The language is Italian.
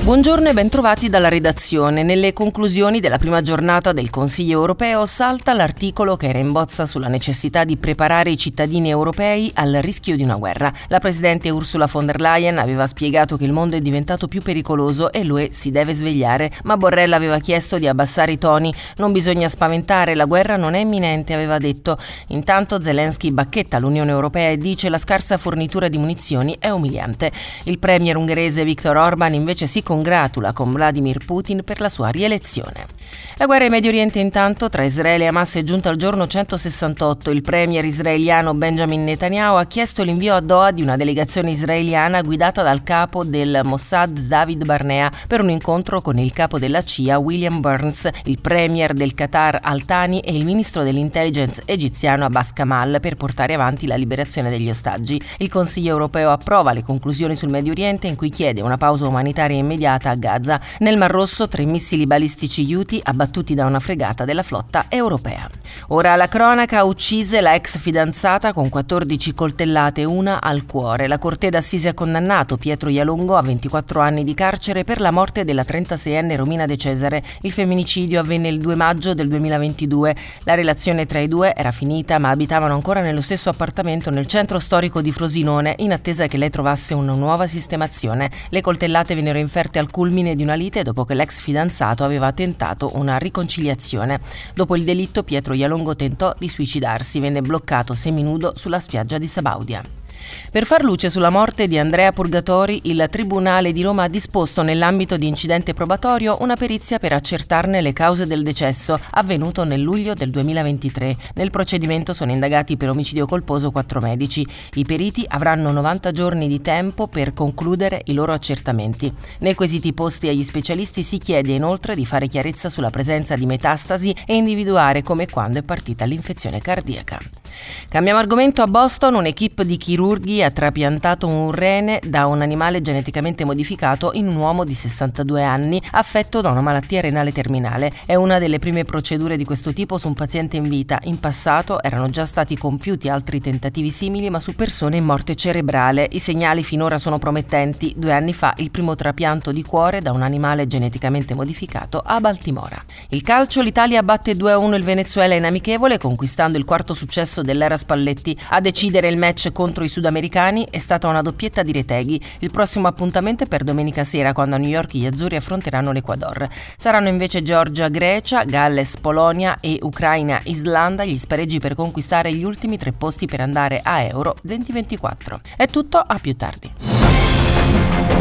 Buongiorno e bentrovati dalla redazione. Nelle conclusioni della prima giornata del Consiglio europeo salta l'articolo che era in bozza sulla necessità di preparare i cittadini europei al rischio di una guerra. La presidente Ursula von der Leyen aveva spiegato che il mondo è diventato più pericoloso e l'UE si deve svegliare, ma Borrell aveva chiesto di abbassare i toni. Non bisogna spaventare, la guerra non è imminente, aveva detto. Intanto Zelensky bacchetta l'Unione Europea e dice la scarsa fornitura di munizioni è umiliante. Il premier ungherese Viktor Orban invece si congratula con Vladimir Putin per la sua rielezione. La guerra in Medio Oriente intanto tra Israele e Hamas è giunta al giorno 168. Il premier israeliano Benjamin Netanyahu ha chiesto l'invio a Doha di una delegazione israeliana guidata dal capo del Mossad David Barnea per un incontro con il capo della CIA William Burns, il premier del Qatar Al Thani e il ministro dell'intelligence egiziano Abbas Kamal per portare avanti la liberazione degli ostaggi. Il Consiglio europeo approva le conclusioni sul Medio Oriente in cui chiede una pausa umanitaria immediata a Gaza. Nel Mar Rosso 3 missili balistici Houthi abbattuti da una fregata della flotta europea. Ora la cronaca: uccise la ex fidanzata con 14 coltellate, una al cuore. La Corte d'Assise ha condannato Pietro Jalongo a 24 anni di carcere per la morte della 36enne Romina De Cesare. Il femminicidio avvenne il 2 maggio del 2022. La relazione tra i due era finita, ma abitavano ancora nello stesso appartamento nel centro storico di Frosinone, in attesa che lei trovasse una nuova sistemazione. Le coltellate vennero inferte al culmine di una lite dopo che l'ex fidanzato aveva tentato una riconciliazione. Dopo il delitto Pietro Jalongo tentò di suicidarsi, venne bloccato seminudo sulla spiaggia di Sabaudia. Per far luce sulla morte di Andrea Purgatori, il Tribunale di Roma ha disposto nell'ambito di incidente probatorio una perizia per accertarne le cause del decesso, avvenuto nel luglio del 2023. Nel procedimento sono indagati per omicidio colposo 4 medici. I periti avranno 90 giorni di tempo per concludere i loro accertamenti. Nei quesiti posti agli specialisti si chiede inoltre di fare chiarezza sulla presenza di metastasi e individuare come e quando è partita l'infezione cardiaca. Cambiamo argomento. A Boston un'equipe di chirurghi ha trapiantato un rene da un animale geneticamente modificato in un uomo di 62 anni affetto da una malattia renale terminale. È una delle prime procedure di questo tipo su un paziente in vita. In passato erano già stati compiuti altri tentativi simili, ma su persone in morte cerebrale. I segnali finora sono promettenti. 2 anni fa il primo trapianto di cuore da un animale geneticamente modificato a Baltimora. Il calcio: l'Italia batte 2-1 il Venezuela in amichevole, conquistando il quarto successo dell'era Spalletti. A decidere il match contro i sudamericani è stata una doppietta di Retegui. Il prossimo appuntamento è per domenica sera, quando a New York gli azzurri affronteranno l'Ecuador. Saranno invece Georgia-Grecia, Galles-Polonia e Ucraina-Islanda gli spareggi per conquistare gli ultimi 3 posti per andare a Euro 2024. È tutto, a più tardi.